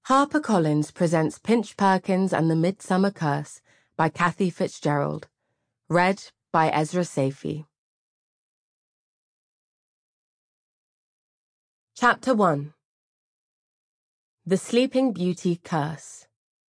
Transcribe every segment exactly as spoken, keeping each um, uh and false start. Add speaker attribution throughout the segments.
Speaker 1: HarperCollins presents Pinch Perkins and the Midsummer Curse by Kathy Fitzgerald. Read by Ezra Safey. Chapter one. The Sleeping Beauty Curse.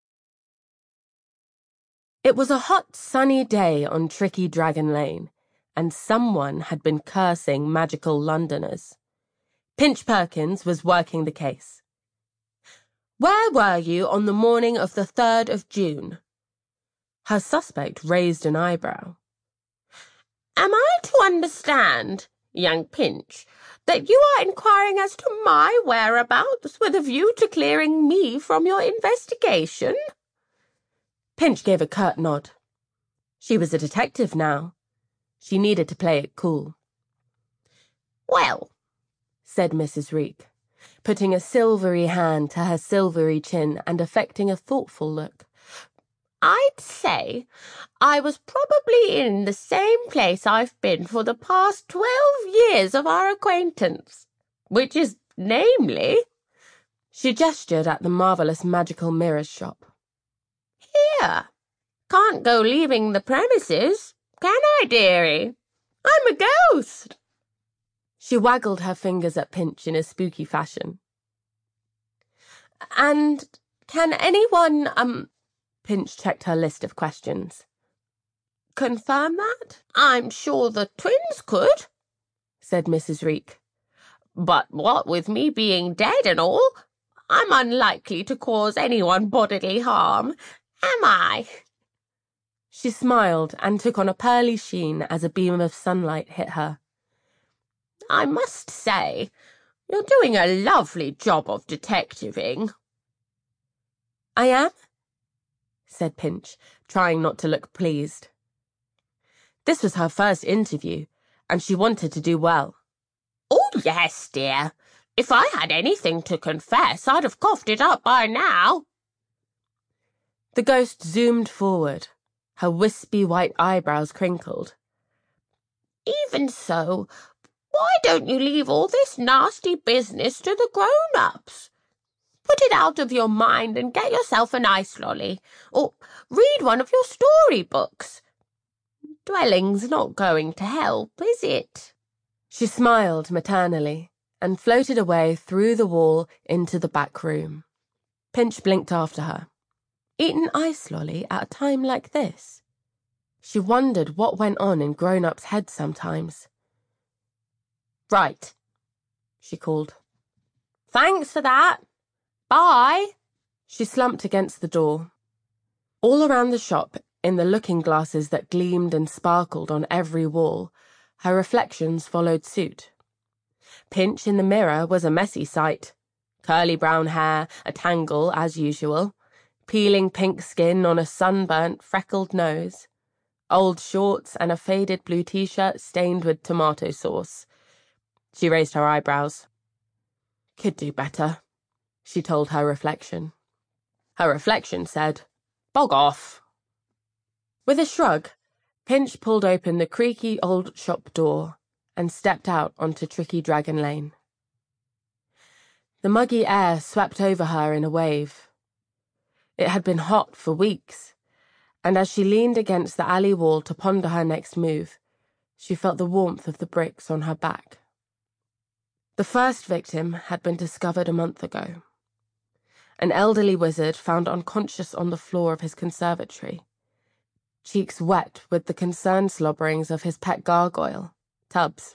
Speaker 1: It was a hot, sunny day on Tricky Dragon Lane, and someone had been cursing magical Londoners. Pinch Perkins was working the case. Where were you on the morning of the third of June? Her suspect raised an eyebrow. Am I to understand, young Pinch, that you are inquiring as to my whereabouts with a view to clearing me from your investigation? Pinch gave a curt nod. She was a detective now. She needed to play it cool. Well, said Missus Reek, putting a silvery hand to her silvery chin and affecting a thoughtful look. I'd say I was probably in the same place I've been for the past twelve years of our acquaintance, which is, namely— She gestured at the marvellous magical mirrors shop. Here. Can't go leaving the premises, can I, dearie? I'm a ghost. She waggled her fingers at Pinch in a spooky fashion. And can anyone, um... Pinch checked her list of questions. Confirm that? I'm sure the twins could, said Missus Reek. But what with me being dead and all, I'm unlikely to cause anyone bodily harm, am I? She smiled and took on a pearly sheen as a beam of sunlight hit her. I must say, you're doing a lovely job of detectiving. I am? Said Pinch, trying not to look pleased. This was her first interview, and she wanted to do well. Oh, yes, dear. If I had anything to confess, I'd have coughed it up by now. The ghost zoomed forward, her wispy white eyebrows crinkled. Even so, why don't you leave all this nasty business to the grown-ups? Put it out of your mind and get yourself an ice lolly, or read one of your storybooks. Dwelling's not going to help, is it? She smiled maternally and floated away through the wall into the back room. Pinch blinked after her. Eat an ice lolly at a time like this? She wondered what went on in grown-ups' heads sometimes. Right, she called. Thanks for that. Bye. She slumped against the door. All around the shop, in the looking-glasses that gleamed and sparkled on every wall, her reflections followed suit. Pinch in the mirror was a messy sight. Curly brown hair, a tangle as usual, peeling pink skin on a sunburnt, freckled nose, old shorts and a faded blue t-shirt stained with tomato sauce. She raised her eyebrows. Could do better, she told her reflection. Her reflection said, Bog off. With a shrug, Pinch pulled open the creaky old shop door and stepped out onto Tricky Dragon Lane. The muggy air swept over her in a wave. It had been hot for weeks, and as she leaned against the alley wall to ponder her next move, she felt the warmth of the bricks on her back. The first victim had been discovered a month ago. An elderly wizard found unconscious on the floor of his conservatory, cheeks wet with the concerned slobberings of his pet gargoyle, Tubbs.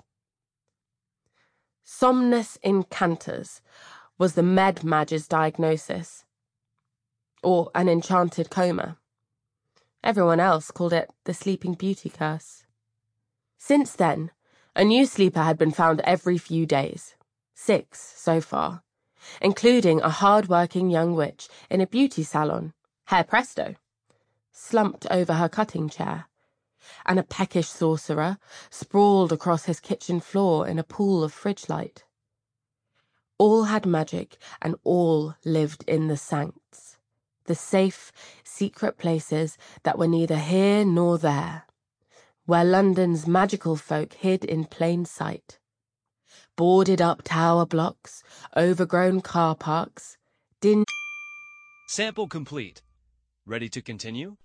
Speaker 1: Somnus incantus was the med mag's diagnosis, or an enchanted coma. Everyone else called it the Sleeping Beauty Curse. Since then, a new sleeper had been found every few days, six so far, including a hard-working young witch in a beauty salon, hair presto, slumped over her cutting chair, and a peckish sorcerer sprawled across his kitchen floor in a pool of fridge light. All had magic, and all lived in the sancts, the safe, secret places that were neither here nor there, where London's magical folk hid in plain sight. Boarded-up tower blocks, overgrown car parks, din
Speaker 2: Sample complete. Ready to continue?